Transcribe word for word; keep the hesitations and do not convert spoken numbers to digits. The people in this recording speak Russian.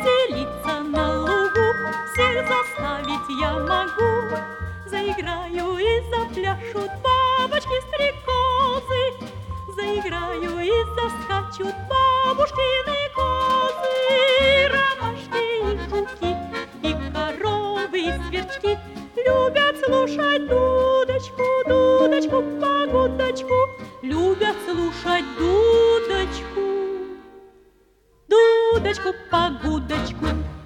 веселиться на лугу, всех заставить я могу. Заиграю и запляшут бабочки-стрекозы, заиграю и заскачут бабушкины козы. Ромашки и жуки, и коровы, и сверчки любят слушать дудочку, дудочку, погодочку, любят слушать дудочку, дудочку, погодочку.